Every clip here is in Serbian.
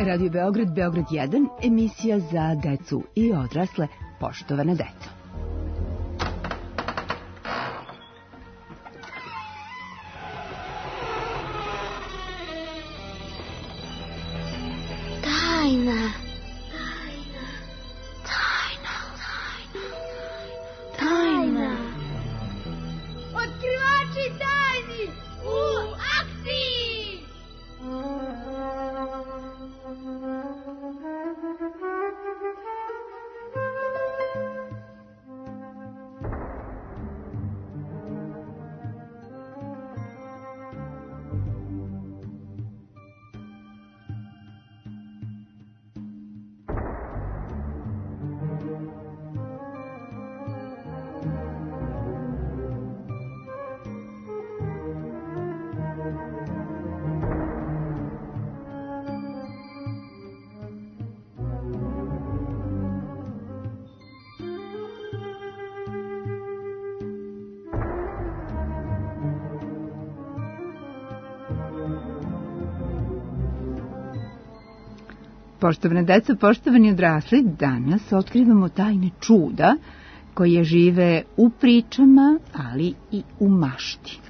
Radio Beograd, Beograd 1, emisija za decu i odrasle, poštovana deco. Tajna. Otkrivači tajni u akciji! Poštovane deco, poštovani odrasli, danas otkrivamo tajne čuda koje žive u pričama, ali i u mašti.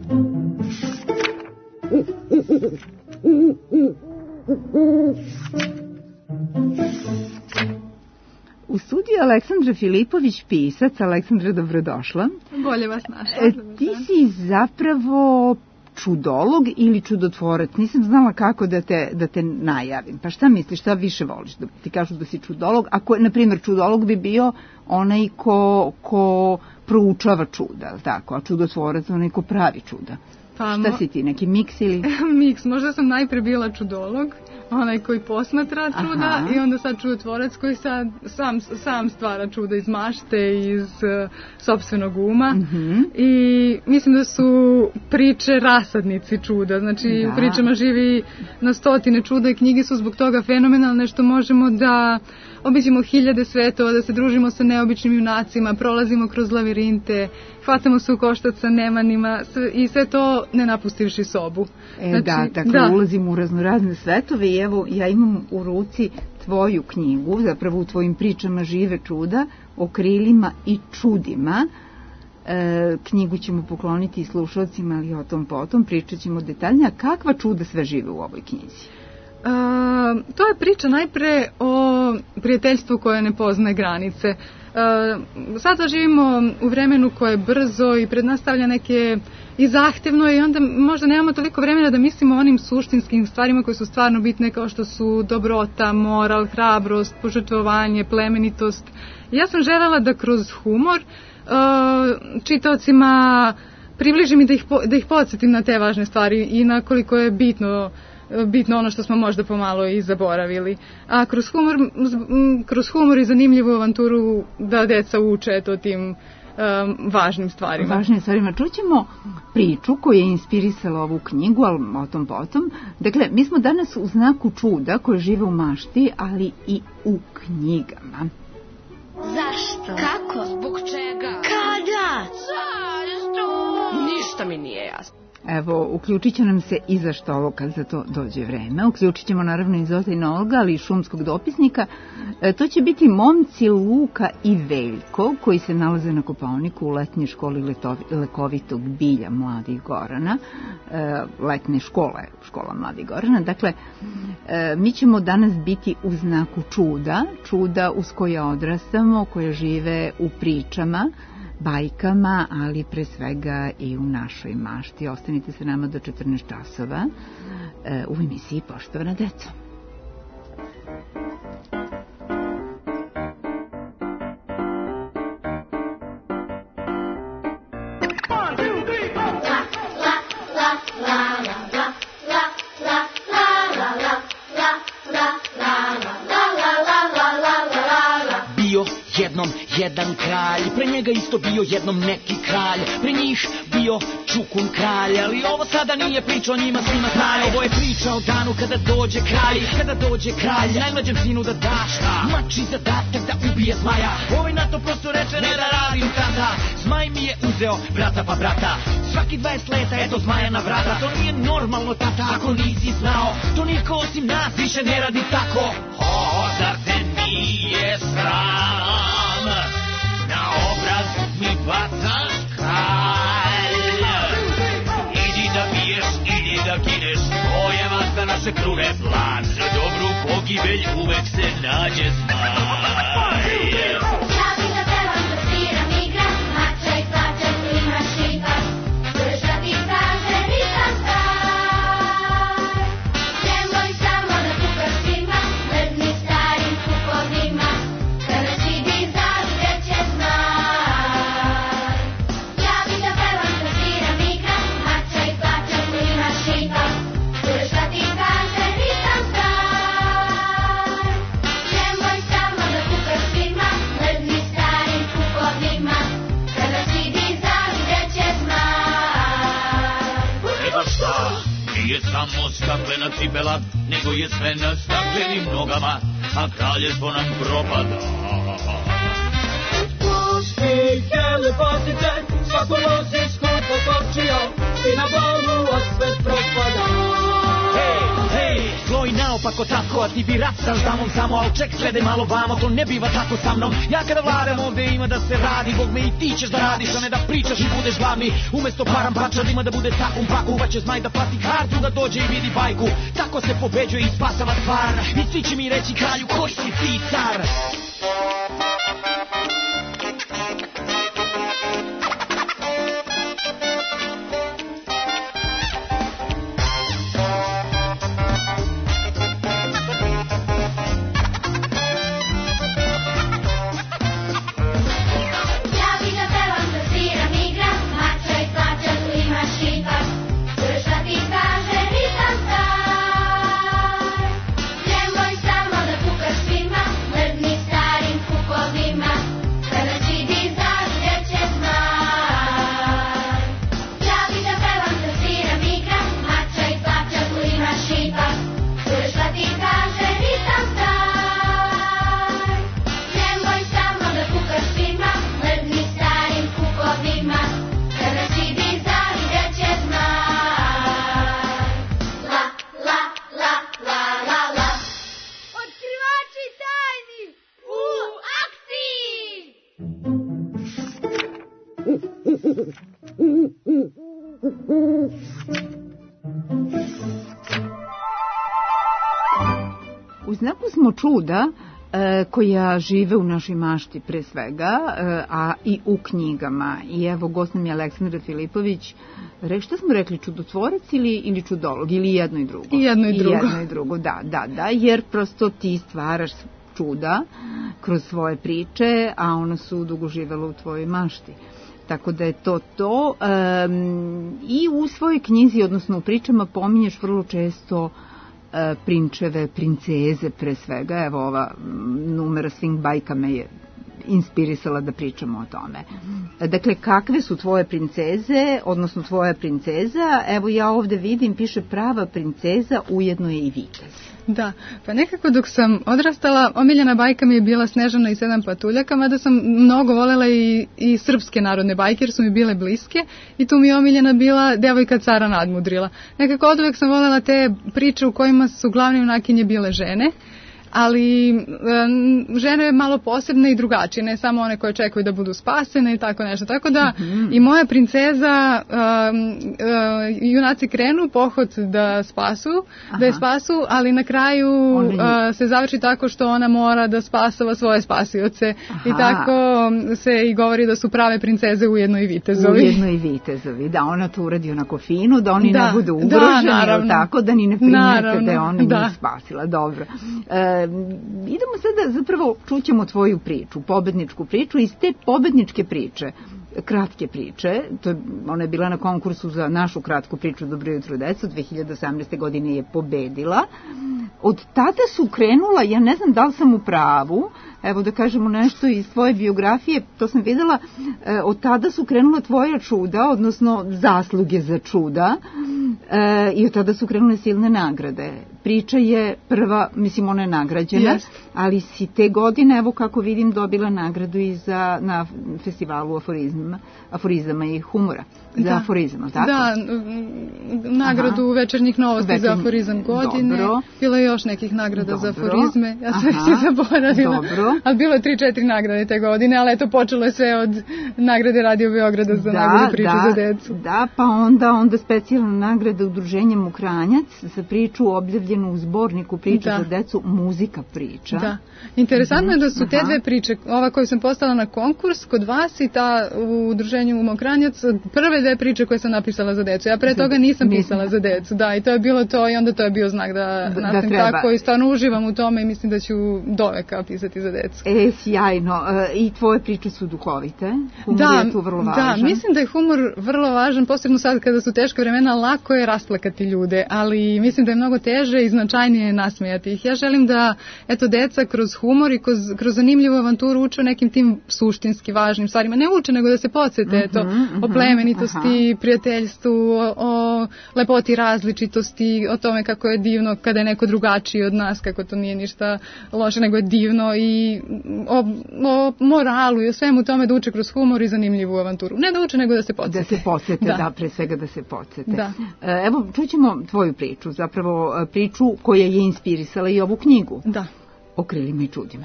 U studiju Aleksandra Filipović, pisac. Aleksandra, dobrodošla. Bolje vas našla. Ti si zapravo čudolog ili čudotvorac. Nisam znala kako da te najavim. Pa šta misliš, šta više voliš? Da ti kažu da si čudolog? Ako, na primjer, čudolog bi bio onaj ko proučava čuda, tako? A čudotvorac onaj ko pravi čuda. Pa, šta si ti, neki miks ili? Miks, možda sam najpre bila čudolog, onaj koji posmatra čuda. Aha. I onda sad čudotvorac koji sad sam stvara čuda iz mašte, iz sopstvenog uma. I mislim da su priče rasadnici čuda, znači u pričama živi na stotine čuda i knjige su zbog toga fenomenalne što možemo da obiđemo hiljade svetova, da se družimo sa neobičnim junacima, prolazimo kroz lavirinte, hvatamo se u koštac sa nemanima i sve to ne napustivši sobu. Ulazimo u raznorazne svetove i evo ja imam u ruci tvoju knjigu, zapravo u tvojim pričama žive čuda, o krilima i čudima. Knjigu ćemo pokloniti i slušalcima, ali o tom potom pričat ćemo detaljnije. A kakva čuda sve žive u ovoj knjizi? To je priča najpre o prijateljstvu koje ne poznaje granice. Sada živimo u vremenu koje je brzo i prednastavlja neke i zahtevno i onda možda nemamo toliko vremena da mislimo o onim suštinskim stvarima koje su stvarno bitne kao što su dobrota, moral, hrabrost, požrtvovanje, plemenitost. Ja sam želela da kroz humor čitaocima približim i da ih podsjetim na te važne stvari i na koliko je bitno ono što smo možda pomalo i zaboravili. A kroz humor i zanimljivu avanturu da deca uče o tim važnim stvarima. Važnim stvarima. Čućemo priču koja je inspirisala ovu knjigu, ali o tom potom. Dakle, mi smo danas u znaku čuda koje žive u mašti, ali i u knjigama. Zašto? Kako? Zbog čega? Kada? Zašto? Ništa mi nije jasno. Evo, uključit će nam se i zašto ovo kad za to dođe vreme. Uključit ćemo naravno i Zotajna Olga, ali i šumskog dopisnika. To će biti momci Luka i Veljko, koji se nalaze na Kopaoniku u letnjoj školi lekovitog bilja Mladih Gorana. Letne škola Mladih Gorana. Dakle, mi ćemo danas biti u znaku čuda uz koje odrastamo, koje žive u pričama, bajkama, ali pre svega i u našoj mašti. Ostanite sa nama do 14 časova u emisiji Poštovana deco. bio jednom jedan kralj, pre njega isto bio jednom neki kralj, pre njih bio Čukun kralj, ali ovo sada nije priča o njima svima kralj, ovo je priča o danu kada dođe kralj, najmlađem sinu da daš mači zadatak da ubije zmaja, ovaj na to prosto reče ne da radim tata, zmaj mi je uzeo brata pa brata, svaki 20 leta eto zmaja na vrata, to nije normalno tata ako nisi znao, to niko osim nas više ne radi tako. Zar te nije sram, na obraz mi bacaš kalj, idi da biješ, idi da gineš, to je vasta naše kruhe plan, za dobru pogibelj uvek se nađe zmaj. Samo staklena cipela, nego je sve na staklenim nogama, a kraljestvo nam propada. Puštike, lepotice, svako nosi skupo kočio, i na balu osvet propada. Hej, zlo i naopako tako, a ti bi rat sa damom samo, al ček, gledaj malo vamo, to ne biva tako sa mnom. Ja kada vladam ovde ima da se radi, Bog me i ti ćeš da radiš, a ne da pričaš i budeš glavni. Umesto param pačad ima da bude takum paku, pa će zmaj da plati kartu da dođe i vidi bajku. Tako se pobeđuje i spasava stvar, i svi će mi reći kralju koji si ti car. U znaku smo čuda koja žive u našoj mašti pre svega, a i u knjigama. I evo, gost nam je Aleksandra Filipović. Šta smo rekli, čudotvorac ili čudolog? Ili jedno i drugo? I jedno i drugo. I jedno i drugo, da, jer prosto ti stvaraš čuda kroz svoje priče, a ona su dugo živela u tvojoj mašti. Tako da je to. I u svojoj knjizi, odnosno u pričama, pominješ vrlo često prinčeve, princeze pre svega. Evo, ova numera Swing bajka me je inspirisala da pričamo o tome. Dakle, kakve su tvoje princeze, odnosno tvoja princeza? Evo, ja ovde vidim, piše prava princeza, ujedno je i vitez. Da, pa nekako dok sam odrastala, omiljena bajka mi je bila Snežana i 7 patuljaka, mada sam mnogo volela i srpske narodne bajke, jer su mi bile bliske, i tu mi je omiljena bila Devojka cara nadmudrila. Nekako oduvek sam volela te priče u kojima su glavne junakinje bile žene, ali žene je malo posebne i drugačije, ne samo one koje čekaju da budu spasene i tako nešto. Tako da i moja princeza, junaci krenu pohod da je spasu, ali na kraju se završi tako što ona mora da spasava svoje spasioce. I tako se i govori da su prave princeze ujedno i vitezovi. Ujedno i vitezovi, da, ona to uradi onako finu, da oni ne budu ugroženi, tako da ni ne primete da je ona njih spasila. Dobro. Idemo sada, zapravo čućemo tvoju priču, pobedničku priču. Iz te pobedničke priče, kratke priče, ona je bila na konkursu za našu kratku priču Dobro jutro deco, 2018. godine je pobedila. od tada su krenula, ja ne znam da li sam u pravu, evo da kažemo nešto iz tvoje biografije, to sam videla, od tada su krenula tvoja čuda, odnosno zasluge za čuda, i od tada su krenule silne nagrade. Priča je prva, mislim ona je nagrađena, ali si te godine, evo kako vidim, dobila nagradu i na festivalu aforizama i humora. Za aforizam, tako? Da, nagradu večernjih novosti za aforizam godine. Dobro. Bilo je još nekih nagrada za aforizme. Ja sam se zaboravila. Dobro. Ali bilo je 3-4 nagrade te godine, ali eto počelo je sve od nagrade Radio Beograda za nagradu Priču za decu. Da, pa onda specijalna nagrada Udruženja Mokranjac za priču objavljenu u zborniku Priča za decu, muzika priča. Da. Interesantno je da su te dve priče, ova koju sam poslala na konkurs kod vas i ta u Udruženju Mokranjac, prve dve priče koje sam napisala za decu. Ja pre toga nisam pisala za decu, da, i to je bilo to i onda to je bio znak da nastavim tako i stvarno uživam u tome i mislim da ću doveka pisati za decu. Sjajno. I tvoje priče su duhovite. Humor je tu vrlo važan. Da, mislim da je humor vrlo važan, posebno sad kada su teška vremena, lako je rasplakati ljude, ali mislim da je mnogo teže i značajnije nasmijati ih. Ja želim da, eto, deca kroz humor i kroz zanimljivu avanturu uče o nekim tim suštinski važnim stvarima. Ne uče, nego da se podsjete, o plemenitosti, prijateljstvu, o lepoti različitosti, o tome kako je divno kada je neko drugačiji od nas, kako to nije ništa loše, nego je divno, i o moralu i o svemu tome, da uče kroz humor i zanimljivu avanturu. Ne da uče, nego da se podsjete. Da se podsjete, da, pre svega da se podsjete. Da. Evo, čućemo tvoju priču, zapravo priču koja je inspirisala i ovu knjigu. Da. O krilima i čudima.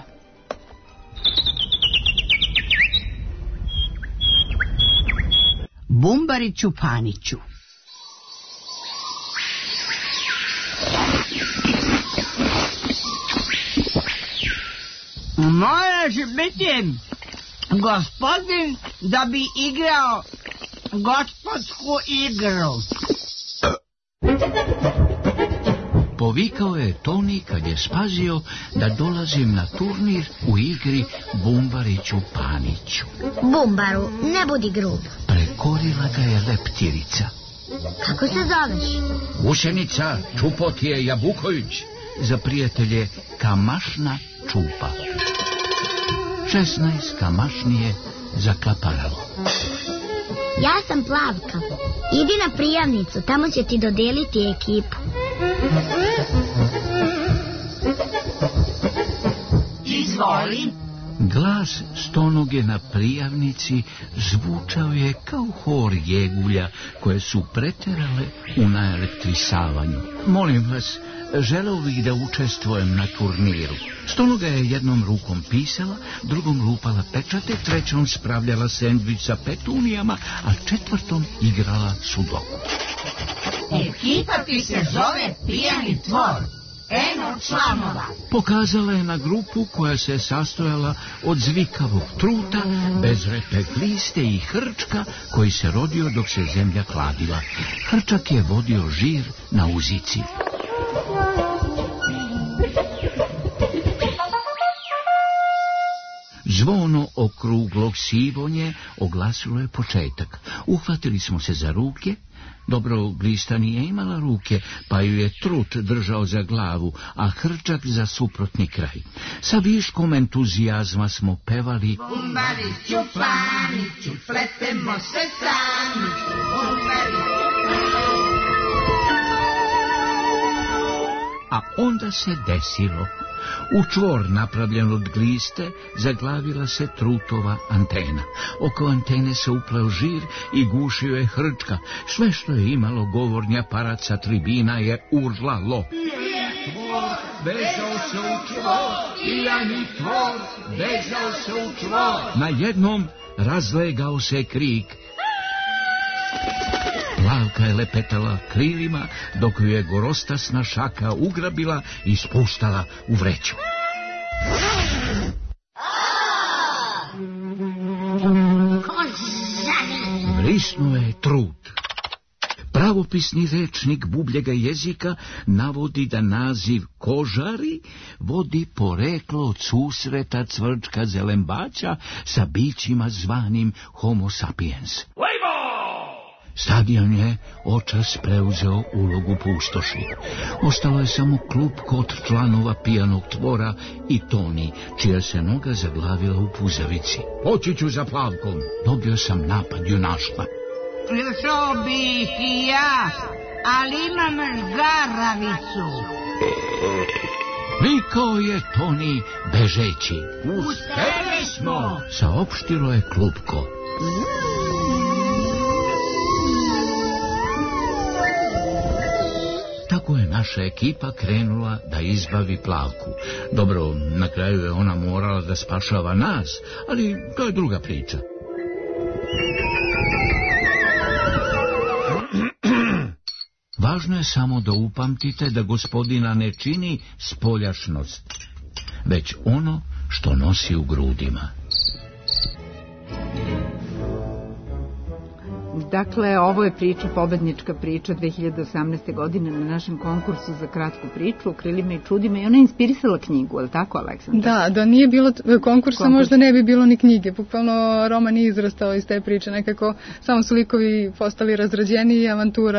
Bumbariću Paniću. Moraš biti gospodin da bi igrao gospodsku igru. Povikao je Toni kad je spazio da dolazim na turnir u igri Bumbariću Paniću. Bumbaru, ne budi grub. Prekorila ga je leptirica. Kako se zoveš? Ušenica Čupotije Jabuković, za prijatelje Kamašna Čupa. 16 kamašnije zaklaparalo. Ja sam Plavka. Idi na prijavnicu, tamo će ti dodeliti ekipu. Izvoli. Glas Stonoge na prijavnici zvučao je kao hor jegulja koje su preterale u naelektrisavanju. Molim vas, želeo bih da učestvujem na turniru. Stonoga je jednom rukom pisala, drugom lupala pečate, trećom spravljala sendvič sa petunijama, a četvrtom igrala sudoku. Ekipa ti se zove Pijani tvor. Eno članova. Pokazala je na grupu koja se sastojala od zvikavog truta, bezrepe gliste i hrčka koji se rodio dok se zemlja hladila. Hrčak je vodio žir na uzici. Zvono okruglog sivonje oglasilo je početak. Uhvatili smo se za ruke. Dobro, glista nije imala ruke, pa ju je trut držao za glavu, a hrčak za suprotni kraj. Sa viškom entuzijazma smo pevali: Bumbariću Paniću, pletemo se sami. A onda se desilo. U čvor napravljen od gliste zaglavila se trutova antena. Oko antene se upleo žir i gušio je hrčka. Sve što je imalo govorni aparat sa tribina je urlalo. Vezao se u čvor, pijani tvor, vezao se u čvor. Na jednom razlegao se krik. Plavka je lepetala krilima, dok ju je gorostasna šaka ugrabila i spuštala u vreću. Vrisnuo je trut. Pravopisni rečnik bubljega jezika navodi da naziv kožari vodi poreklo od susreta cvrčka zelembaća sa bićima zvanim homo sapiens. Stadion je očas preuzeo ulogu pustoši. Ostalo je samo klupko od članova pijanog tvora i Toni, čija se noga zaglavila u puzavici. Poći ću za Plavkom. Dobio sam napad junaštva. Šao bih i ja, ali imam žgaravicu. Vikao je Toni bežeći. Uspeli smo! Saopštilo je klupko. Tako je naša ekipa krenula da izbavi Plavku. Dobro, na kraju je ona morala da spašava nas, ali to je druga priča. Važno je samo da upamtite da gospodina ne čini spoljašnost, već ono što nosi u grudima. Dakle, ovo je priča, pobednička priča 2018. godine na našem konkursu za kratku priču o krilima i čudima i ona je inspirisala knjigu, je li tako, Aleksandra? Da nije bilo konkursa, možda ne bi bilo ni knjige. Bukvalno roman nije izrastao iz te priče, nekako samo su likovi postali razrađeni i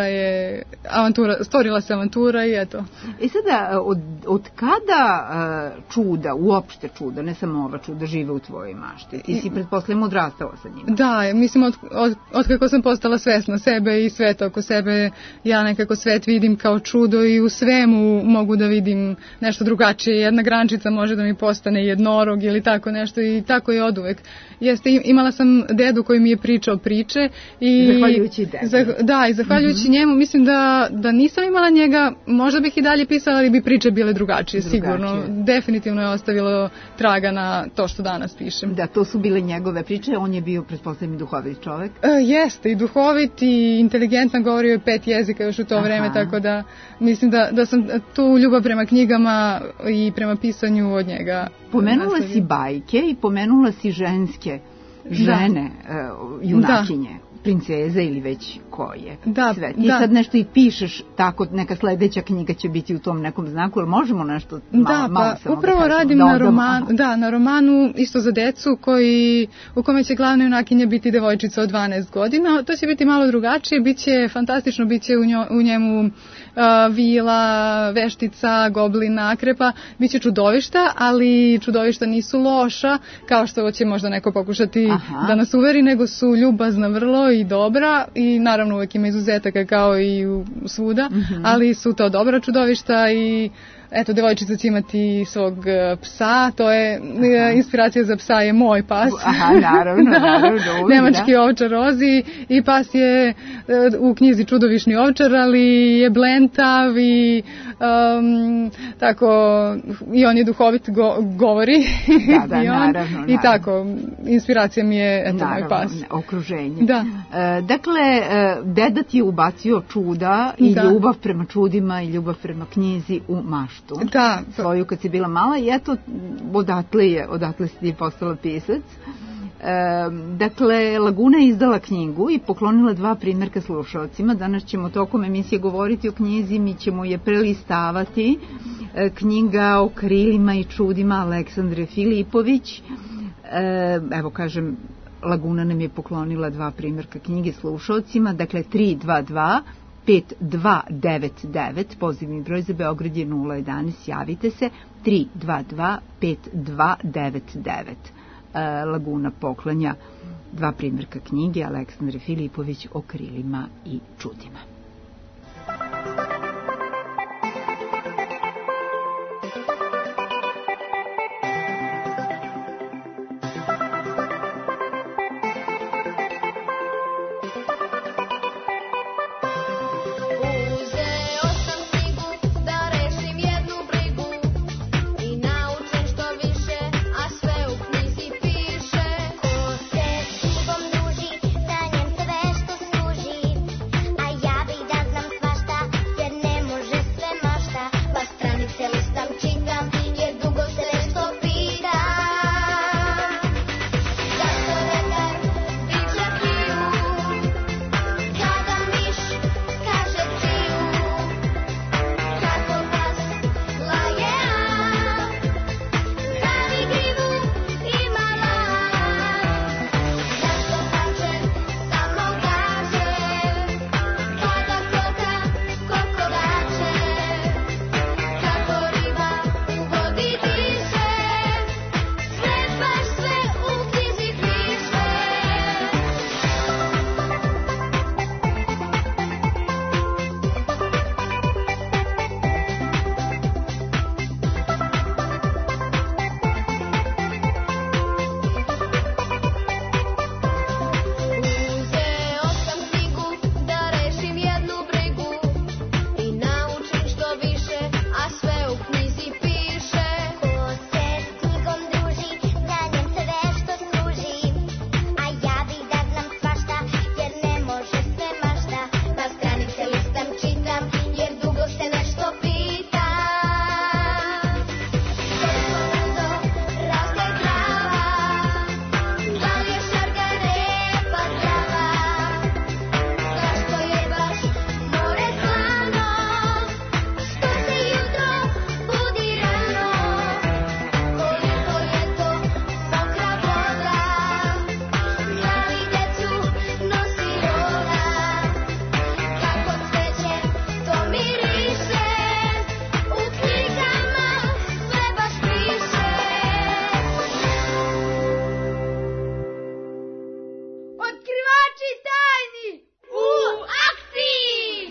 stvorila se avantura i eto. I sada, od kada čuda, uopšte čuda, ne samo ova čuda, žive u tvojoj mašti? Ti si pretpostavljamo odrastala sa njima. Da, mislim, od kako sam postala svesna sebe i sveta oko sebe, ja nekako svet vidim kao čudo i u svemu mogu da vidim nešto drugačije. Jedna grančica može da mi postane jednorog ili tako nešto i tako je oduvek. Imala sam dedu koji mi je pričao priče i zahvaljujući dedu. I zahvaljujući njemu mislim da nisam imala njega, možda bih i dalje pisala, ali bi priče bile drugačije. Sigurno. Definitivno je ostavilo traga na to što danas pišem. Da, to su bile njegove priče, on je bio pretpostavljeni duhovit čovek. Jeste, i duhovit i inteligentan, govorio je 5 jezika još u to vreme, tako da mislim da sam tu ljubav prema knjigama i prema pisanju od njega. Pomenula si bajke i pomenula si ženske žene, junakinje, princeze ili već koje. Ti sad nešto i pišeš, tako neka sledeća knjiga će biti u tom nekom znaku, ali možemo nešto malo samo upravo da radim na romanu isto za decu u kome će glavna junakinja biti devojčica od 12 godina. To će biti malo drugačije, bit će fantastično, bit će u njemu vila, veštica, goblina, akrepa, bit će čudovišta, ali čudovišta nisu loša, kao što će možda neko pokušati da nas uveri, nego su ljubazna vrlo i dobra i naravno uvek ima izuzetaka kao i svuda, ali su to dobra čudovišta i eto, devojčica će imati svog psa, to je, inspiracija za psa je moj pas. Naravno. Nemački ovčar Rozi i pas je u knjizi čudovišni ovčar, ali je blentav i tako, i on je duhovit, govori. Naravno. I tako, inspiracija mi je, eto, moj pas. Okruženje. Da. Dakle, deda ti je ubacio čuda i ljubav prema čudima i ljubav prema knjizi u maštu. Svoju kad si bila mala i eto, odatle si ti postala pisac. Dakle, Laguna je izdala knjigu i poklonila 2 primjerka slušalcima. Danas ćemo tokom emisije govoriti o knjizi, mi ćemo je prelistavati. Knjiga o krilima i čudima Aleksandre Filipović. Evo kažem, Laguna nam je poklonila 2 primjerka knjige slušalcima, dakle 322 5299, pozivni broj za Beograd je 011, javite se, 322 5299. Laguna poklanja 2 primjerka knjige Aleksandre Filipović o krilima i čudima. Ja bih Oči tajni u akciji!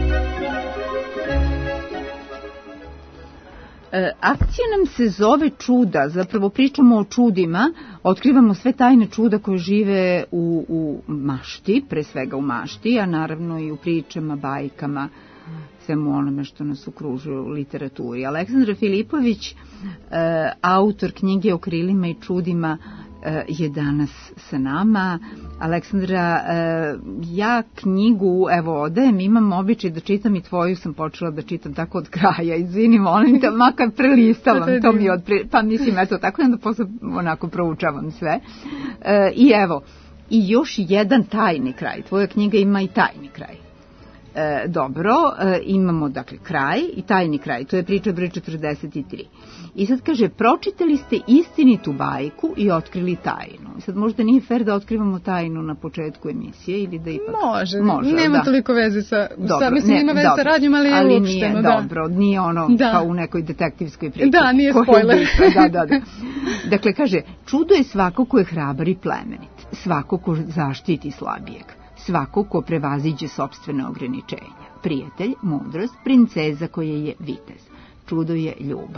Akcija nam se zove Čuda, zapravo pričamo o čudima, otkrivamo sve tajne čuda koje žive u mašti, pre svega u mašti, a naravno i u pričama, bajkama, svemu onome što nas okružuje u literaturi. Aleksandra Filipović, autor knjige o krilima i čudima, je danas sa nama. Aleksandra, ja knjigu, evo, odajem, imam običaj da čitam i tvoju sam počela da čitam tako od kraja, izvini, molim te, makar prelistavam, to mi pa mislim, eto, tako da posle onako proučavam sve. I evo, i još jedan tajni kraj, tvoja knjiga ima i tajni kraj. Dobro, imamo dakle kraj i tajni kraj, to je priča broj 43. I sad kaže, pročitali ste istinitu bajku i otkrili tajnu. I sad možda nije fair da otkrivamo tajnu na početku emisije ili da ipak... Može nema toliko veze sa mislim, ima veze sa radnjom, ali je uopšteno. Ali nije dobro, nije ono kao u nekoj detektivskoj priči. Da, nije spoiler. Da. Dakle, kaže, čudo je svako ko je hrabar i plemenit, svako ko zaštiti slabijeg, svako ko prevaziđe sopstvene ograničenja, prijatelj, mudrost, princeza koja je vitez, čudo je ljubav.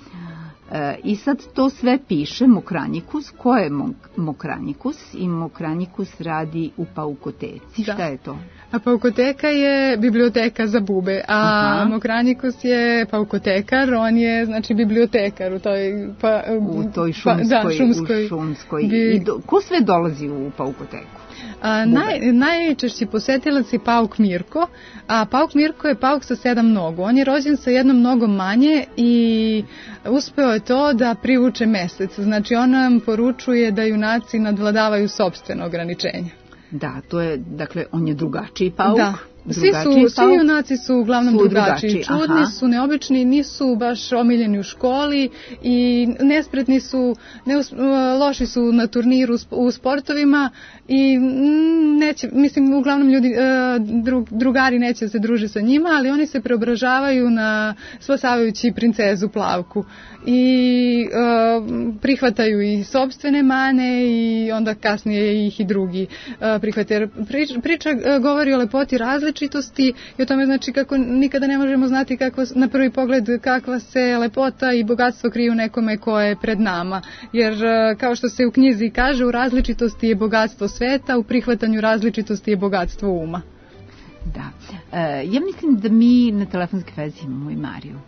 I sad to sve piše Mokranjikus. Ko je Mokranjikus? I Mokranjikus radi u Paukoteci. Šta je to? A Paukoteka je biblioteka za bube, a Mokranjikus je paukotekar, on je znači bibliotekar u toj šumskoj. Ko sve dolazi u Paukoteku? Najčešći posetilac je pauk Mirko, a pauk Mirko je pauk sa 7 nogu. On je rođen sa jednom nogom manje i uspeo je to da privuče mesec. Znači on nam poručuje da junaci nadvladavaju sopstveno ograničenja. Da, to je, dakle, on je drugačiji pauk. Da. Svi junaci su uglavnom drugačiji. Čudni su, neobični, nisu baš omiljeni u školi i nespretni su, loši su na turniru u sportovima i mislim, uglavnom ljudi, drugari neće se družiti sa njima, ali oni se preobražavaju spasavajući princezu Plavku i prihvataju i sopstvene mane i onda kasnije ih i drugi prihvataju. Priča govori o lepoti različitosti i o tome znači kako nikada ne možemo znati na prvi pogled kakva se lepota i bogatstvo kriju nekome ko je pred nama. Jer kao što se u knjizi kaže, u različitosti je bogatstvo sveta, u prihvatanju različitosti je bogatstvo uma. Da. Ja mislim da mi na telefonskoj vezi imamo i Mariju.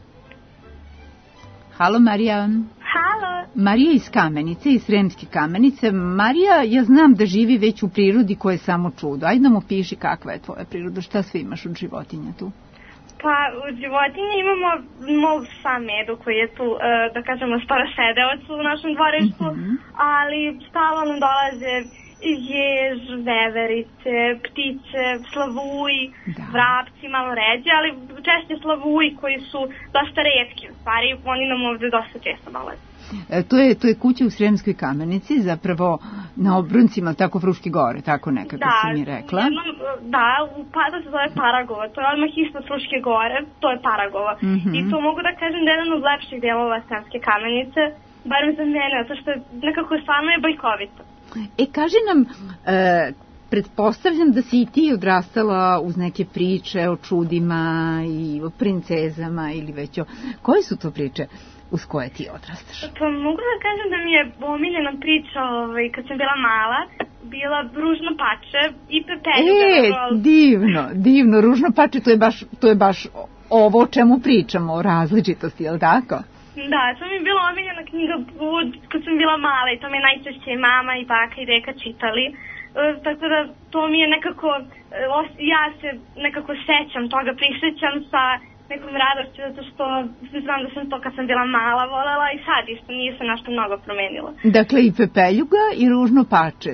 Halo, Marija. Halo. Marija iz Kamenice, iz Sremske Kamenice. Marija, ja znam da živi već u prirodi koja je samo čudo. Ajde nam opiši kakva je tvoja priroda, šta sve imaš od životinja tu? Pa u životinji imamo mog psa Medu koji je tu, da kažemo, starosedeoc u našem dvorištu, ali stalno nam dolaze jež, veverice, ptice, slavuji, vrapci, malo ređe, ali češće slavuji koji su dosta retki u stvari, oni nam ovde dosta često dolaze. To je kuća u Sremskoj Kamenici, zapravo na obruncima, tako Fruške gore, tako nekako si mi rekla. Da, se zove Paragova, to je odmah ispod Fruške gore, to je Paragova. I to mogu da kažem da je jedan od lepših delova Sremske Kamenice, barem za mene, zato što nekako stvarno je bajkovito. Kaži nam, pretpostavljam da si i ti odrastala uz neke priče o čudima i o princezama ili već o... Koje su to priče uz koje ti odrastaš? Pa mogu da kažem da mi je omiljena priča kad sam bila mala, bila Ružno pače i Pepeljuga. Divno, Ružno pače, to je baš ovo o čemu pričamo, o različitosti, je li tako? Da, to mi je bila omiljena knjiga kad sam bila mala i to mi je najčešće i mama i baka i deka čitali. Tako da to mi je nekako, ja se nekako sećam toga, prisjećam sa nekom radošću, zato što znam da sam to kad sam bila mala volela i sad isto nije se nešto mnogo promenilo. Dakle, i Pepeljuga i Ružno pače.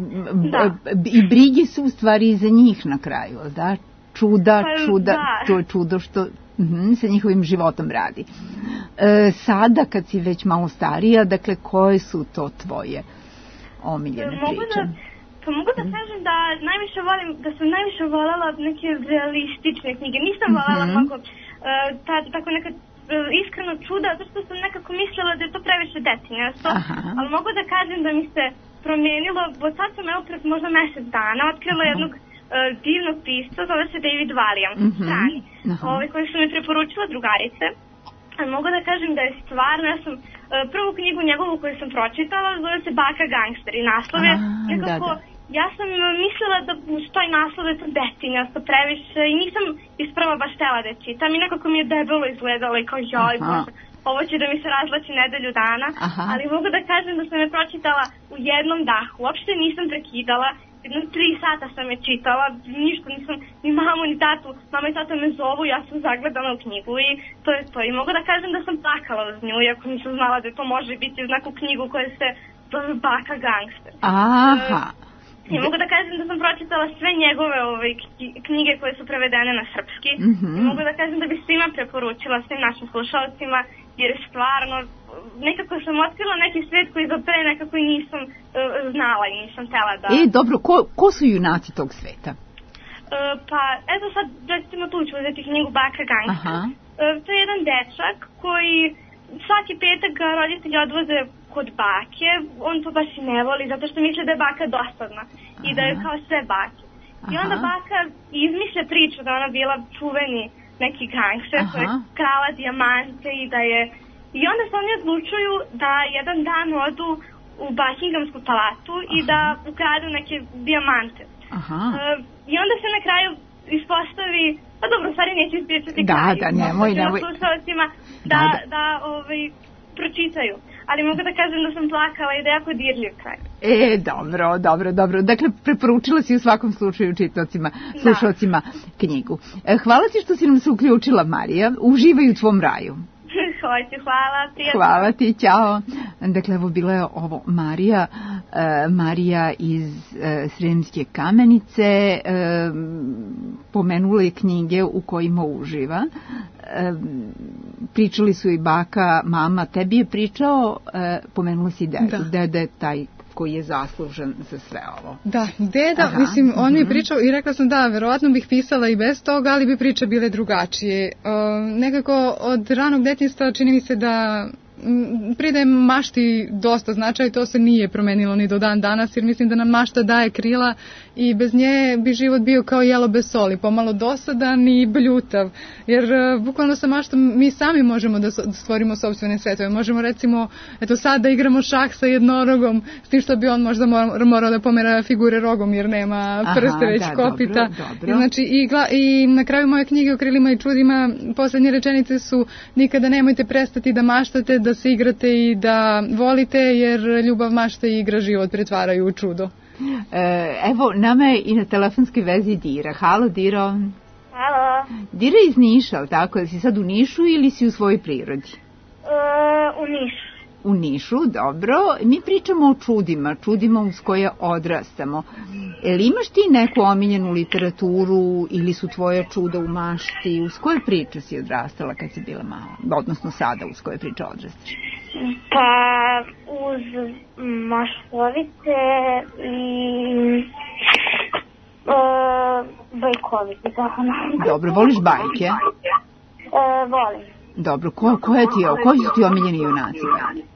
I brige su u stvari iza njih na kraju, da? Čuda, to je čudo što sa njihovim životom radi. Sada, kad si već malo starija, dakle, koje su to tvoje omiljene priče? Pa mogu da kažem da sam najviše voljela neke realistične knjige. Nisam voljela mnogo tako neka iskreno čuda, zato što sam nekako mislila da je to previše detinjasto, ali mogu da kažem da mi se promijenilo, od sad sam evo pred možda mjesec dana otkrila jednog divnog pisca, zove se David Valian, strani, koji su mi preporučila drugarice. Mogu da kažem da je stvarno, ja sam prvu knjigu njegovu koju sam pročitala, zove se Baka gangster i naslov je nekako, ja sam mislila da uz toj naslov je to detinjasto previše i nisam isprava baš htjela da je čitam i nekako mi je debelo izgledalo i kao joj, ovo će da mi se razlači nedelju dana, ali mogu da kažem da sam je pročitala u jednom dahu, uopšte nisam prekidala, jedno 3 sata sam je čitala, ništa nisam, ni mamu ni tatu, mama i tata me zovu, ja sam zagledala u knjigu i to je to. I mogu da kažem da sam plakala uz nju, iako nisam znala da to može biti uz neku knjigu koja se zove Baka gangster. I mogu da kažem da sam pročitala sve njegove knjige koje su prevedene na srpski. I mogu da kažem da bi svima preporučila, svim našim slušalcima, jer je stvarno, nekako sam otkrila neki svijet koji do pre nekako i nisam znala i nisam htjela da... Dobro, ko su junaci tog sveta? Pa, eto sad, recimo tu ću uzeti knjigu Baka gangster. To je jedan dečak koji svaki petak ga roditelji odvoze kod bake, on to baš i ne voli, zato što misle da je baka dosadna i da je kao sve bake. I onda baka izmišlja priču da ona bila čuveni neki gangster, koja je krala dijamante i da je... I onda se oni odlučuju da jedan dan odu u Buckinghamsku palatu i da ukradu neke dijamante. I onda se na kraju ispostavi, pa dobro, stvari neću ispričati kraju. Nemoj. Slušalcima da pročitaju. Ali mogu da kažem da sam plakala i da je jako dirljiv kraj. Dobro. Dakle, preporučila si u svakom slučaju slušalcima knjigu. Hvala ti što si nam se uključila, Marija. Uživaj u tvom raju. Hoću, hvala. Prijatno. Hvala ti, ćao. Dakle, evo bila je ovo Marija iz Sremske Kamenice. Pomenula je knjige u kojima uživa. Pričali su i baka, mama, tebi je pričao, pomenula si deda je taj koji je zaslužen za sve ovo. Da, deda, mislim, on mi je pričao i rekla sam da, verovatno bih pisala i bez toga, ali bi priče bile drugačije. Nekako od ranog detinjstva čini mi se da pridajem mašti dosta značaj, to se nije promenilo ni do dan danas, jer mislim da nam mašta daje krila i bez nje bi život bio kao jelo bez soli, pomalo dosadan i bljutav, jer bukvalno sa maštom mi sami možemo da stvorimo sopstvene svetove. Možemo recimo, eto sad da igramo šah sa jednorogom, s tim što bi on možda morao da pomera figure rogom, jer nema prste već kopita. Dobro. Znači, i na kraju moje knjige o krilima i čudima, posljednje rečenice su: nikada nemojte prestati da maštate, da se igrate i da volite, jer ljubav, mašta i igra život pretvaraju u čudo. Evo, nama je i na telefonskoj vezi Dira. Halo, Diro. Halo. Dira iz Niša, ali tako? Da si sad u Nišu ili si u svojoj prirodi? U Nišu. U Nišu, dobro. Mi pričamo o čudima uz koje odrastamo. Ili imaš ti neku omiljenu literaturu ili su tvoja čuda u mašti? Uz koje priče si odrastala kad si bila mala? Odnosno sada, uz koje priče odrastaš? Pa, uz maštovice i bajkovite. Dobro, voliš bajke? Volim. Dobro, koji su ti omiljeni junaci bajke?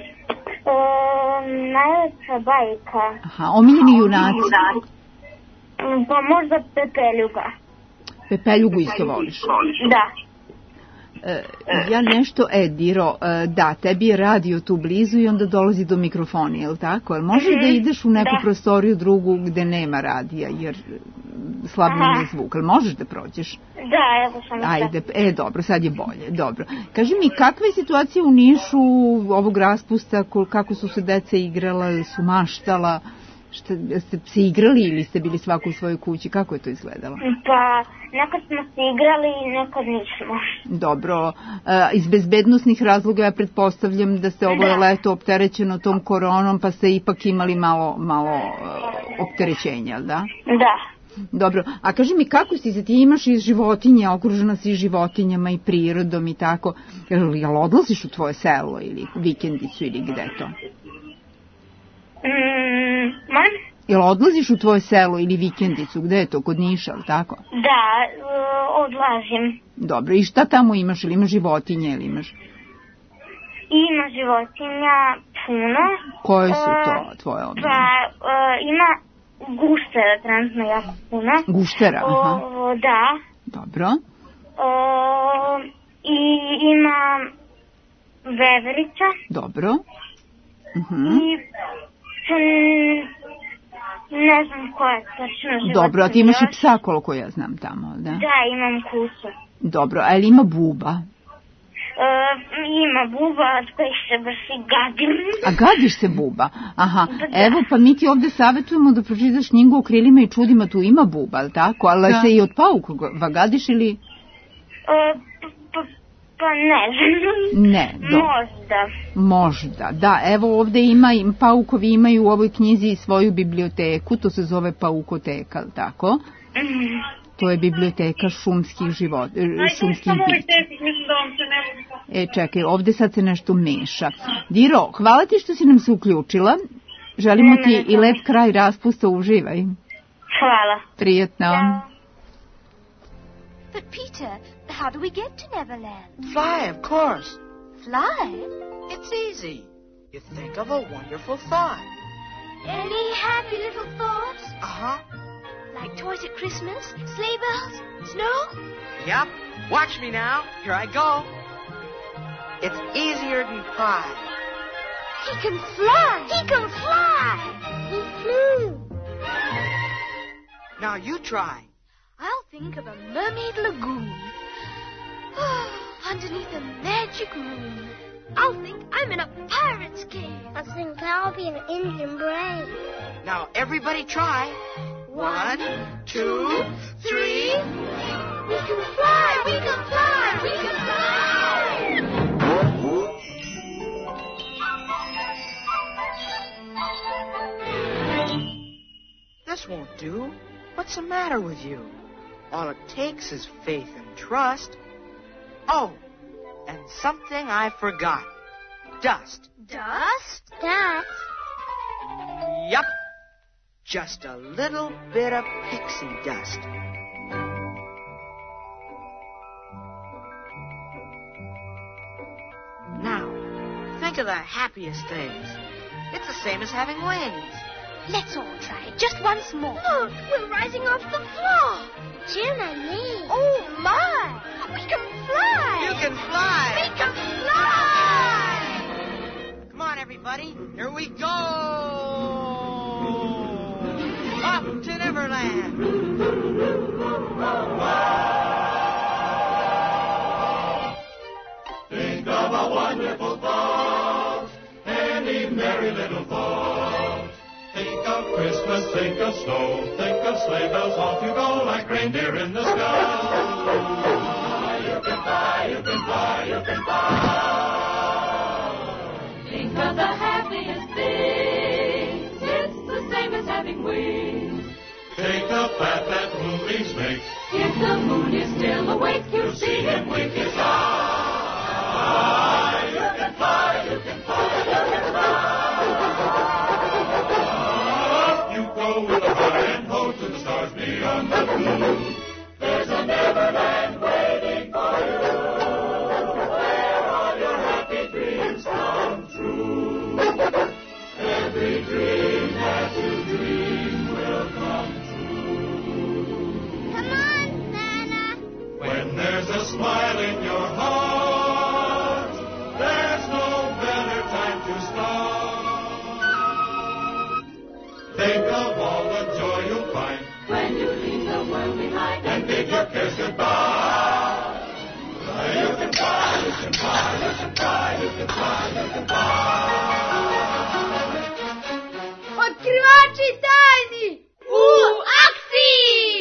Najlepša bajka. Aha, omiljeni junaci? Pa možda Pepeljuga. Pepeljugu isto voliš? Da. Ja nešto, Diro, da, tebi je radio tu blizu i onda dolazi do mikrofona, je li tako? Ali možeš da ideš u neku prostoriju drugu gde nema radija, jer slab nam je zvuk, ali možeš da prođeš? Da, evo sam. Ajde, dobro, sad je bolje, dobro. Kaži mi, kakva je situacija u Nišu ovog raspusta, kako su se deca igrala, su maštala? Ste se igrali ili ste bili svako u svojoj kući? Kako je to izgledalo? Pa, nekad smo se igrali i nekad nismo. Dobro, iz bezbednosnih razloga ja pretpostavljam da ste ovo leto opterećeno tom koronom, pa ste ipak imali malo opterećenja, da? Da. Dobro, a kaži mi, kako si se ti imaš iz životinja, okružena si životinjama i prirodom i tako, jel odlaziš u tvoje selo ili vikendicu ili gde to? Jel odlaziš u tvoje selo ili vikendicu, gde je to, kod Niša, ali tako? Da, odlazim. Dobro, i šta tamo imaš, ili imaš životinje, ili imaš? Ima životinja, puno. Koje su to tvoje omiljene? Pa ima guštera trenutno jako puno. Guštera, aha. Da. Dobro. I ima veverica. Dobro. I ne znam koja je tačno. Dobro, a ti imaš i psa koliko ja znam tamo, da? Da, imam kuću. Dobro, a ili ima buba? Ima buba, od kojih se baš i gadim. A gadiš se buba? Aha, evo pa mi ti ovde savjetujemo da pročitaš knjigu o krilima i čudima, tu ima buba, ali tako? Ali se i od paukova gadiš ili? Pa ne znam. Ne, Možda, da, evo ovde ima, paukovi imaju u ovoj knjizi svoju biblioteku, to se zove paukoteka, ali tako? To je biblioteka šumskih bića. Čekaj, ovde sad se nešto meša. Diro, hvala ti što si nam se uključila. Želimo ti i lep kraj raspusta, uživaj. Hvala. Prijetno. But Peter, how do we get to Neverland? Fly, of course. Fly? It's easy. You think of a wonderful thought. Any happy little thoughts? Uh-huh. Like toys at Christmas, sleigh bells, snow? Yep. Watch me now. Here I go. It's easier than pie. He can fly! He can fly! He flew! Now you try. I'll think of a mermaid lagoon. Underneath a magic moon. I'll think I'm in a pirate's cave. I think I'll be an Indian brave. Now everybody try. 1, 2, 3. We can fly! We can fly! We can fly! This won't do. What's the matter with you? All it takes is faith and trust. Oh, and something I forgot. Dust. Dust? Dust? Yup. Just a little bit of pixie dust. Now, think of the happiest things. It's the same as having wings. Let's all try it just once more. Look, we're rising off the floor. Jim and me. Oh, my. We can fly. You can fly. We can fly. Come on, everybody. Here we go. Up to Neverland. Think of a wonderful thought. Any merry little thought. Think of Christmas, think of snow, think of sleigh bells, off you go like reindeer in the sky. You can fly, you can fly, you can fly. Think of the happiest things, it's the same as having wings. Take the path that moonbeams make. If the moon is still awake, You'll see him wink his eye. You can fly, you can fly, you can fly. Go with a high and ho to the stars beyond the blue. There's a Neverland waiting for you, where all your happy dreams come true. Every dream that you dream will come true. Come on, Santa. When there's a smile in your heart, there's no better time to start. Think of all the joy you'll find when you leave the world behind and bid your cares goodbye. You can fly, you can fly, you can fly, you can fly, you can fly. Otkrivači tajni! U akciji!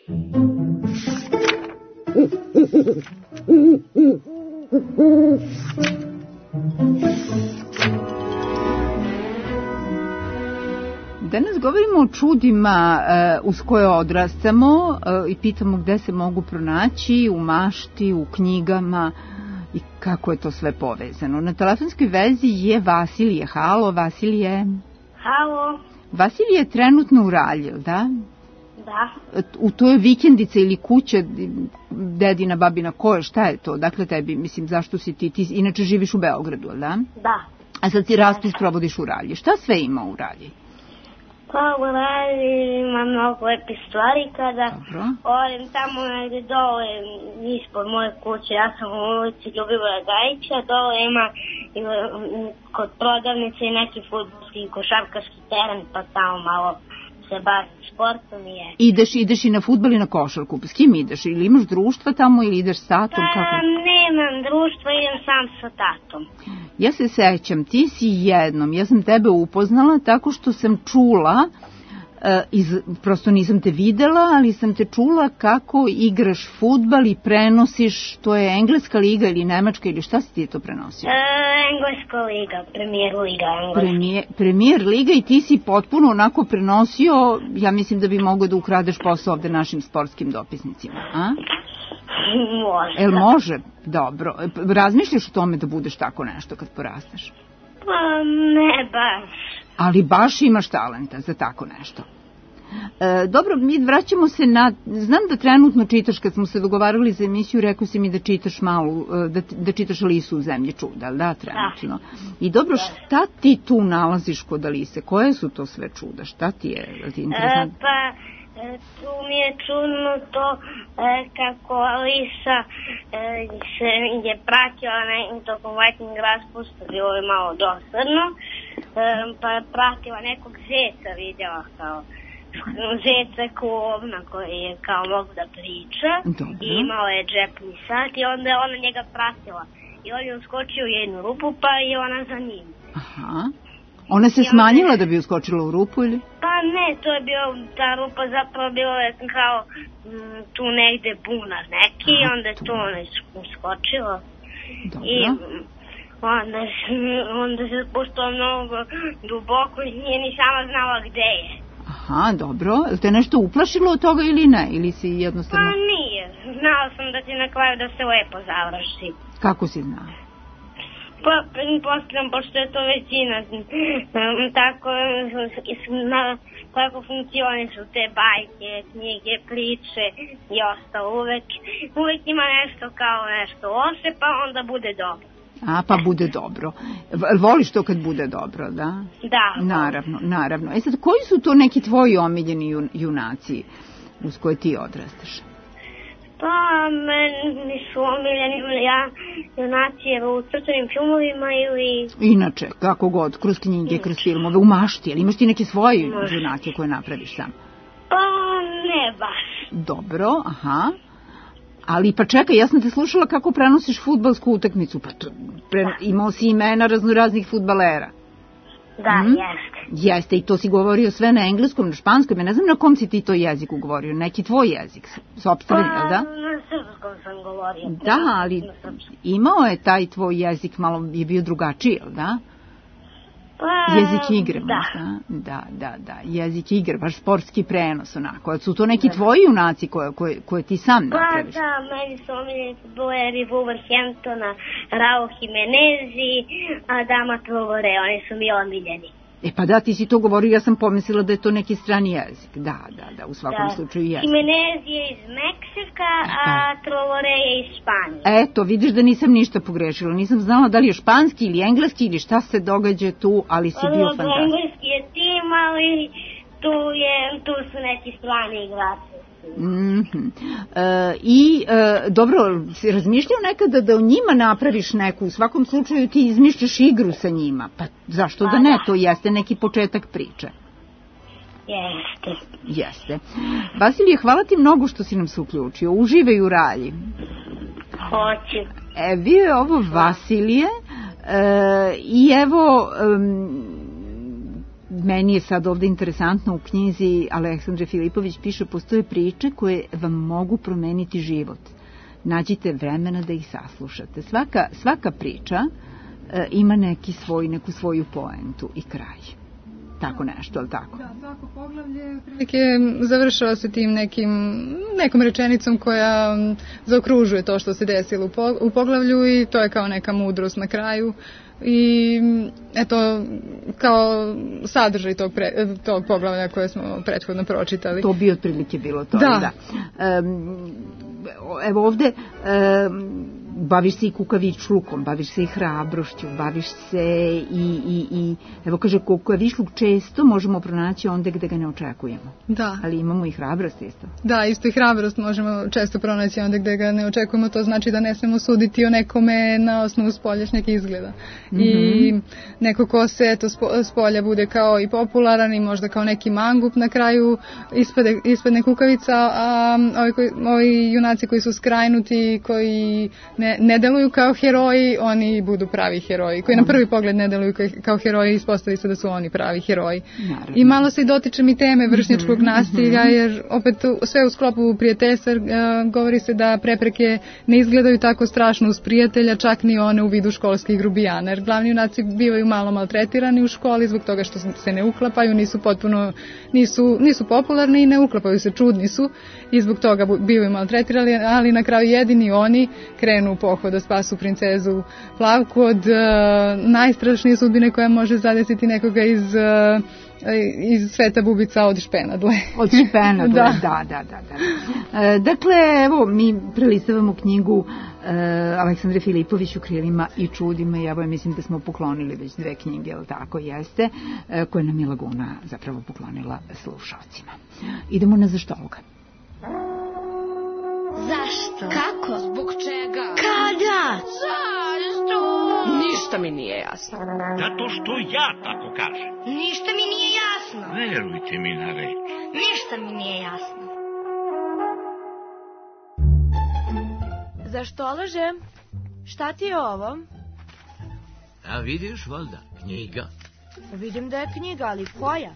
Danas govorimo o čudima uz koje odrastamo i pitamo gde se mogu pronaći, u mašti, u knjigama i kako je to sve povezano. Na telefonskoj vezi je Vasilije. Halo, Vasilije. Halo. Vasilije je trenutno u Ralju, da? Da. U toj vikendice ili kuće, dedina, babina, ko je, šta je to? Dakle, tebi, mislim, zašto si ti inače živiš u Beogradu, da? Da. A A sad ti raspust provodiš u Ralji. Šta sve ima u Ralji? Pa u Ralji ima mnogo lepe stvari kada odem tamo negde dole ispod moje kuće. Ja sam u ulici Ljubivoja Gajića, dole ima kod prodavnice i neki fudbalski i košarkaški teren, pa tamo malo se bavim sportom i je. Ideš i na fudbal i na košarku. S kim ideš? Ili imaš društva tamo ili ideš s tatom? Pa nemam društva, idem sam sa tatom. Ja se sećam, ti si jednom, ja sam tebe upoznala tako što sam čula, prosto nisam te videla, ali sam te čula kako igraš fudbal i prenosiš, to je engleska liga ili nemačka ili šta si ti to prenosio? Engleska liga, Premier liga. Premier liga i ti si potpuno onako prenosio, ja mislim da bi mogao da ukradeš posao ovde našim sportskim dopisnicima, a? Može. Jel može? Dobro. Razmišljaš o tome da budeš tako nešto kad porasteš? Pa ne baš. Ali baš imaš talenta za tako nešto. Dobro, mi vraćamo se na... Znam da trenutno čitaš, kad smo se dogovarali za emisiju, rekao si mi da čitaš malo, da čitaš Alisu u zemlji čuda, da, trenutno. I dobro, šta ti tu nalaziš kod Alise? Koje su to sve čuda? Šta ti je interesantno? Pa... Tu mi je čudno to kako Alisa se je pratila tokom letnjeg raspusta, bilo je malo dosadno, pa je pratila nekog zeca, vidjela kao zeca klovna koji je kao mogu da priča. Dobro. I imao je džepni sat i onda je ona njega pratila i on je uskočio u jednu rupu pa je ona za njim. Aha. Ona se smanjila da bi uskočila u rupu ili? Pa ne, to je bio, ta rupa zapravo bila je kao tu negde bunar neki i onda je tu ona uskočila. Dobro. I onda se spustila mnogo duboko i nije ni sama znala gde je. Aha, dobro. Je te nešto uplašilo od toga ili ne? Ili si jednostavno... Pa nije. Znala sam da ti na kraju da se lepo završi. Kako si znala? Pa, pretpostavljam, pošto je to većina, tako funkcionišu te bajke, knjige, priče i ostalo. Uvek ima nešto kao nešto loše, pa onda bude dobro. A, pa bude dobro. Voliš to kad bude dobro, da? Da. Naravno. E sad, koji su to neki tvoji omiljeni junaci uz koje ti odrastaš? Pa, meni su omiljeni junaci u crtanim filmovima ili... Inače, kako god, kroz knjige, kroz filmove, u mašti, ali imaš ti neke svoje junake koje napraviš sam? Pa, ne baš. Dobro, aha. Ali pa čekaj, ja sam te slušala kako prenosiš fudbalsku utakmicu, pa imao si imena raznih fudbalera. Da, jeste. Jeste, i to si govorio sve na engleskom, na španskom, ja ne znam na kom si ti to jeziku govorio, neki tvoj jezik, sopstveni, pa, da? Na srpskom sam govorio. Da, ali imao je taj tvoj jezik, malo je bio drugačiji, da? Pa, jezik igre, možda? Da, jezik igre, baš sportski prenos, onako. Su to neki tvoji junaci koje ti sam napraviš? Pa da, meni su omiljeni fudbaleri Wolverhamptona, Raul Jimenez i Adama Traore, oni su mi omiljeni. E pa da, ti si to govorio, ja sam pomislila da je to neki strani jezik. Da, u svakom slučaju jezik. Jimenez je iz Meksika, a Traore je iz Španije. Eto, vidiš da nisam ništa pogrešila. Nisam znala da li je španski ili engleski ili šta se događa tu, ali si bio fantastičan. Engleski je tim, ali tu su neki strani igrači. Dobro, si razmišljao nekada da o njima napraviš neku, u svakom slučaju ti izmišljaš igru sa njima, pa zašto da ne, to jeste neki početak priče. Jeste. Vasilije, hvala ti mnogo što si nam se uključio, uživaj u Ralji. Hoću. Bio je ovo Vasilije i evo... Meni je sad ovde interesantno u knjizi Aleksandre Filipović piše postoje priče koje vam mogu promeniti život. Nađite vremena da ih saslušate. Svaka priča ima neku svoju poentu i kraj. Tako nešto, ali tako? Da, svako poglavlje prilike završava se tim nekom rečenicom koja zaokružuje to što se desilo u poglavlju i to je kao neka mudrost na kraju. I eto, kao sadržaj tog poglavlja koje smo prethodno pročitali. To bi otprilike bilo to. Da. Evo ovde baviš se i kukavičlukom, baviš se i hrabrošću, baviš se i evo kaže, kukavičluk često možemo pronaći onda gde ga ne očekujemo. Da. Ali imamo i hrabrost isto. Da, isto i hrabrost možemo često pronaći onda gde ga ne očekujemo, to znači da ne smemo suditi o nekome na osnovu spoljašnjeg izgleda. I neko ko se eto spolja bude kao i popularan i možda kao neki mangup, na kraju ispadne kukavica, a ovi junaci koji su skrajnuti, koji ne deluju kao heroji, oni budu pravi heroji. Koji na prvi pogled ne deluju kao heroji, ispostavi se da su oni pravi heroji. Naravno. I malo se i dotičem i teme vršnjačkog nasilja, jer opet sve u sklopu prijateljstva govori se da prepreke ne izgledaju tako strašno uz prijatelja, čak ni one u vidu školskih grubijana, jer glavni junaci bivaju malo maltretirani u školi zbog toga što se ne uklapaju, nisu popularni i ne uklapaju se, čudni su i zbog toga bivaju maltretirani, ali na kraju jedini oni krenu u pohod da spasu princezu Plavku od najstrašnije sudbine koja može zadesiti nekoga iz sveta bubica od špenadle. Od špenadle, da. Dakle, evo, mi prelistavamo knjigu Aleksandre Filipović u krilima i čudima i evo mislim da smo poklonili već 2 knjige, ali tako jeste, koje nam je Laguna zapravo poklonila slušalcima. Idemo na Zaštologa. Zašto? Kako? Zbog čega? Kada? Zašto? Ništa mi nije jasno. Zato što ja tako kažem. Ništa mi nije jasno. Verujte mi na reč. Ništa mi nije jasno. Zaštolože, šta ti je ovo? A vidiš, valjda, knjiga. Vidim da je knjiga, ali koja?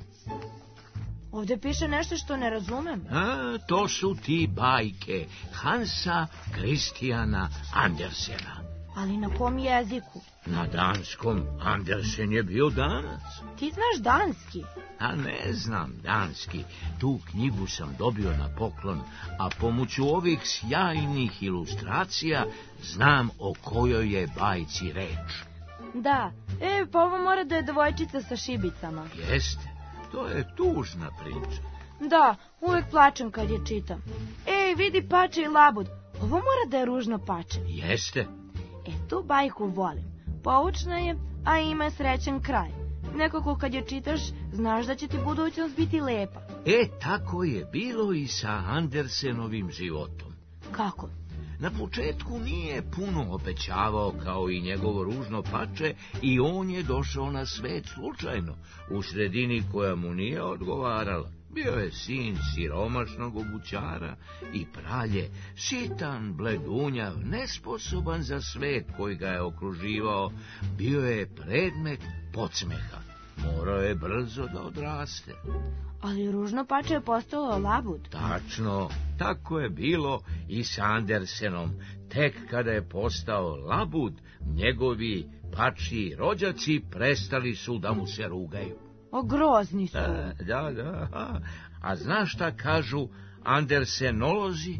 Ovdje piše nešto što ne razumem. To su ti bajke Hansa Christiana Andersena. Ali na kom jeziku? Na danskom. Andersen je bio Danac. Ti znaš danski? A ne znam danski. Tu knjigu sam dobio na poklon, a pomoću ovih sjajnih ilustracija znam o kojoj je bajci reč. Da, pa ovo mora da je devojčica sa šibicama. Jeste, to je tužna priča. Da, uvek plačem kad je čitam. Vidi Pače i Labud, ovo mora da je ružno Pače. Jeste. Tu bajku volim. Poučna je, a ima srećan kraj. Nekako kad je čitaš, znaš da će ti budućnost biti lepa. Tako je bilo i sa Andersenovim životom. Kako? Na početku nije puno obećavao kao i njegovo ružno Pače i on je došao na svet slučajno, u sredini koja mu nije odgovarala. Bio je sin siromašnog obućara i pralje, sitan, bledunjav, nesposoban za svet koji ga je okruživao, bio je predmet podsmeha. Morao je brzo da odraste. Ali ružno Pače je postalo Labud. Tačno, tako je bilo i sa Andersenom. Tek kada je postao Labud, njegovi pačji rođaci prestali su da mu se rugaju. Grozni su. Da. A znaš šta kažu Andersenolozi?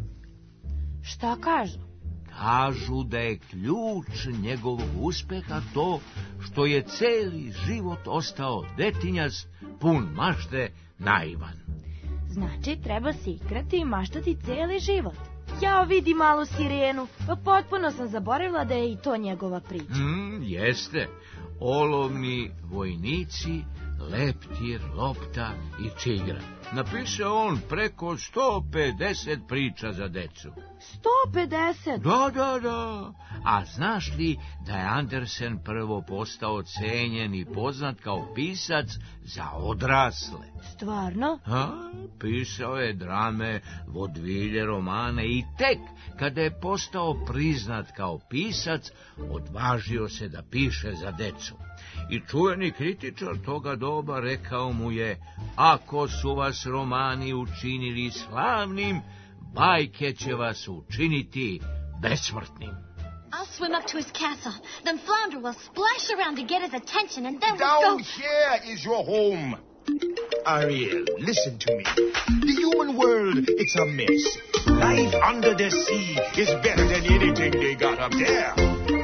Šta kažu? Kažu da je ključ njegovog uspeha to što je celi život ostao detinjast, pun mašte, naivan. Znači, treba se igrati i maštati celi život. Ja vidim malu sirenu, pa potpuno sam zaboravila da je i to njegova priča. Jeste. Olovni vojnici, leptir, lopta i čigra. Napisao on preko 150 priča za decu. 150? Da. A znaš li da je Andersen prvo postao cenjen i poznat kao pisac za odrasle? Stvarno? Pisao je drame, vodvilje, romane i tek kada je postao priznat kao pisac, odvažio se da piše za decu. I čuveni kritičar toga doba rekao mu je: ako su vas romani učinili slavnim, bajke će vas učiniti besmrtnim. I'll swim up to his castle, then Flounder will splash around to get his attention, and then Down we'll go... here is your home. Ariel, listen to me. The human world, it's a mess. Life under the sea is better than anything they got up there.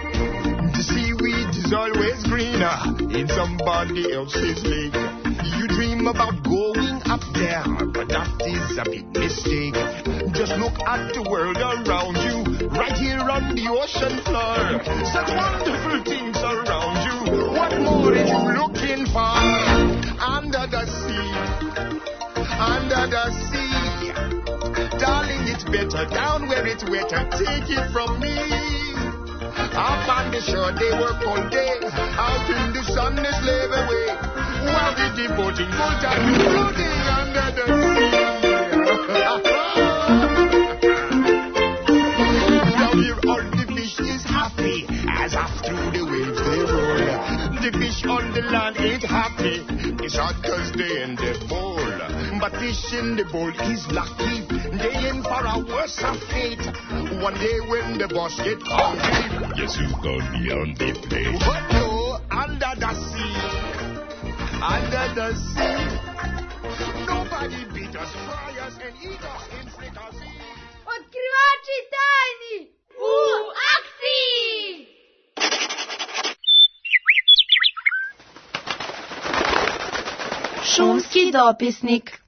The seaweed is always greener in somebody else's lake. You dream about going up there, but that is a big mistake. Just look at the world around you. right here on the ocean floor. Such wonderful things around you. What more are you looking for? Under the sea, under the sea. Darling, it's better down where it's wetter. Take it from me. Up on the shore, they work all day. Out in the sun, they slave away. While we're devoting full time to floating under the sea. Down here, all the fish is happy as off through the waves they roll. The fish on the land ain't happy. It's hot 'cause they in the bowl. But fish in the bowl is lucky. They in for a worse of fate. One day when the boss get hungry, yes, who's gonna be on the plate? But no, under the sea, under the sea, nobody beat us, fry us, and eat us in fricassee. Otkrivači tajni u akciji! Šumski dopisnik.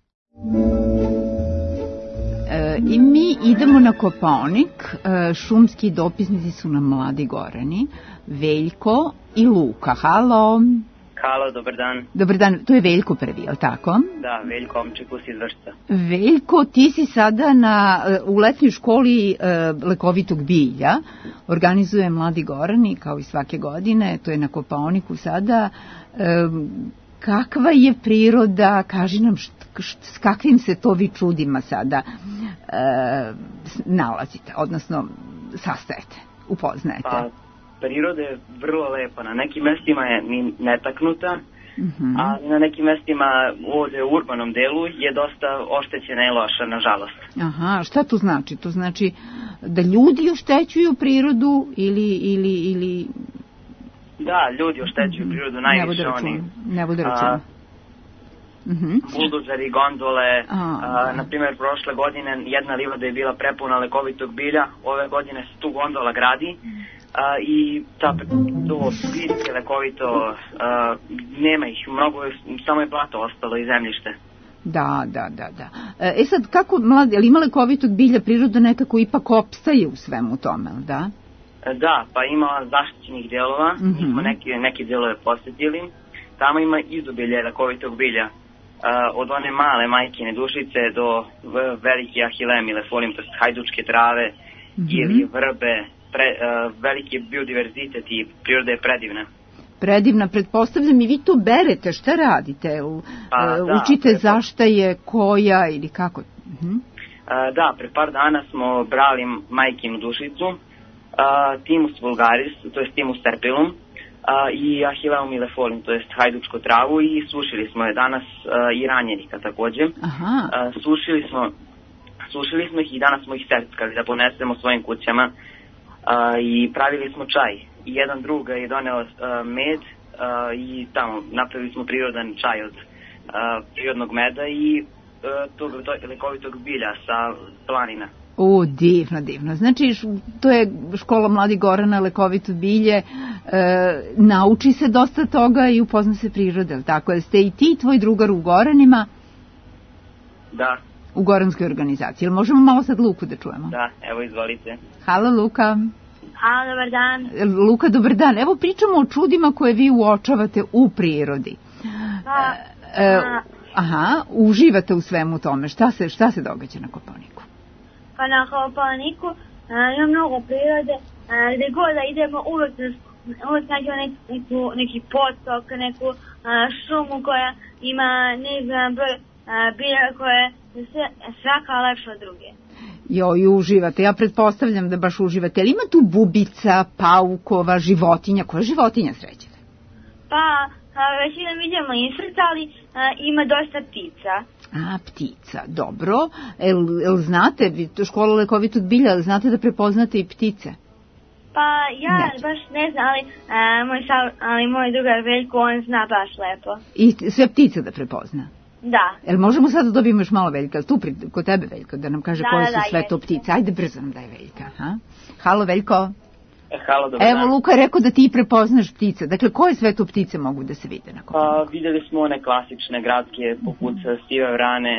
I mi idemo na Kopaonik. Šumski dopisnici su nam Mladi Gorani, Veljko i Luka. Halo. Halo, dobar dan. Dobar dan, to je Veljko prvi, je li tako? Da, Veljko Omčikus iz Vršca. Veljko, ti si sada u letnjoj školi lekovitog bilja. Organizuje Mladi Gorani, kao i svake godine, to je na Kopaoniku sada. Kakva je priroda, kaži nam s kakvim se to vi čudima sada nalazite, odnosno sastajete, upoznajete? Pa, priroda je vrlo lepa, na nekim mestima je netaknuta, a na nekim mestima ovdje u urbanom delu je dosta oštećena i loša, nažalost. Aha, šta to znači? To znači da ljudi oštećuju prirodu ili... Da, ljudi oštećuju prirodu najviše oni. Ne bude računa. Buldožeri, gondole, na primjer prošle godine jedna livada je bila prepuna lekovitog bilja, ove godine se tu gondola gradi i to biljke lekovito nema ih mnogo, samo je blato ostalo i zemljište. Da. E sad, kako mladi, ali ima lekovitog bilja, priroda nekako ipak opstaje u svemu tome, da? Da, pa ima zaštićenih dijelova, mi smo neki dijelove posjetili, tamo ima izobilje lekovitog bilja, od one male majkine dušice do velike ahileme, folim, to je hajdučke trave ili vrbe, veliki biodiverzitet i priroda je predivna. Predivna, pretpostavljam, i vi to berete, šta radite? Učite zašta je, koja ili kako? Da, pre par dana smo brali majkinu dušicu, Thymus vulgaris, to je Thymus terpilum, i Achilleum ilefolim, to je hajdučku travu, i sušili smo je danas, i ranjenika također. Sušili smo ih i danas smo ih seckali da ponesemo svojim kućama i pravili smo čaj. I jedan drug je doneo med i tamo napravili smo prirodan čaj od prirodnog meda i tog lekovitog bilja sa planina. O, divno. Znači, to je škola Mladih Gorana, lekovito bilje, nauči se dosta toga i upozna se priroda, tako da ste i ti tvoj drugar u Goranima? Da. U Goranskoj organizaciji. Jel možemo malo sad Luku da čujemo? Da, evo izvolite. Halo, Luka. Halo, dobar dan. Luka, dobar dan. Evo pričamo o čudima koje vi uočavate u prirodi. Uživate u svemu tome. Šta se događa na Kopaoniku? Pa na Kopaoniku ima mnogo prirode, gdje god da idemo uvijek nađemo neki potok, neku šumu koja ima neizmjeran broj bilja koje je svaka lepša od druge. I uživate, ja pretpostavljam da baš uživate, ali ima tu bubica, paukova, životinja, koja životinja srećete? Pa većinom vidimo insekt, ali ima dosta ptica. Ptica, dobro. El znate, škola lekovitog bilja, znate da prepoznate i ptice? Pa ja baš ne znam, ali moj drugar Veljko, on zna baš lepo. I sve ptice da prepozna? Da. Jel možemo sad da dobijemo još malo Veljka? Tu kod tebe Veljko, da nam kaže koje su sve to ptice. Ajde brzo nam daj Veljka. Halo Veljko. Halo, dobar dan. Evo Luka je rekao da ti prepoznaš ptice. Dakle, koje sve to ptice mogu da se vide na Kopaoniku? Vidjeli smo one klasične gradske, poput sive vrane,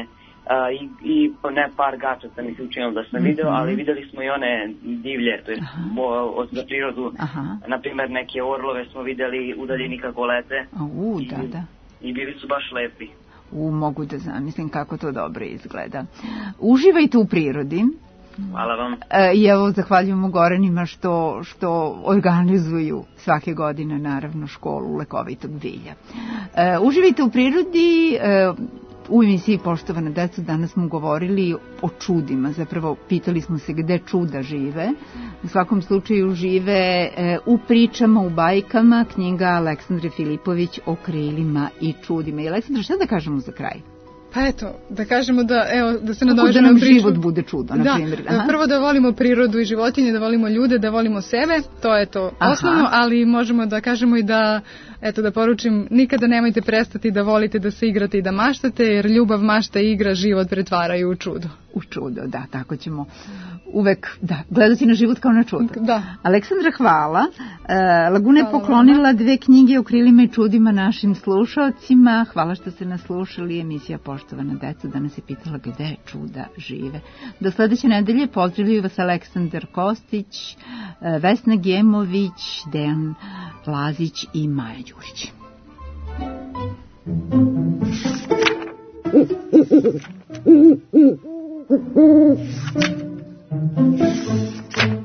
i ne par gačata mi se učinilo da sam video, ali videli smo i one divlje, to je za prirodu, na primjer neke orlove smo videli udaljeni kako lete i bili su baš lepi. Mogu da zamislim kako to dobro izgleda. Uživajte u prirodi. Hvala vam. I evo, zahvaljujemo Goranima što organizuju svake godine, naravno, školu lekovitog bilja. Uživajte u prirodi. U emisiji Poštovana deco danas smo govorili o čudima, zapravo pitali smo se gde čuda žive. U svakom slučaju žive u pričama, u bajkama, knjiga Aleksandre Filipović o krilima i čudima. I Aleksandra, šta da kažemo za kraj? Pa eto, da kažemo da se nadovežemo na priču. Da nam život bude čudo, na primjer. Prvo da volimo prirodu i životinje, da volimo ljude, da volimo sebe, to je to osnovno, ali možemo da kažemo i da, da poručim, nikada nemojte prestati da volite, da se igrate i da maštate, jer ljubav, mašta i igra život pretvaraju u čudo. U čudo, da, tako ćemo uvek gledati na život kao na čudo. Da. Aleksandra, hvala. Laguna je poklonila 2 knjige o krilima i čudima našim slušalcima. Hvala što ste nas slušali. Emisija Poštovana deca danas je pitala gde čuda žive. Do sledeće nedelje pozdravljaju vas Aleksandar Kostić, Vesna Gemović, Dejan Lazić i Maja Đurić. Thank you.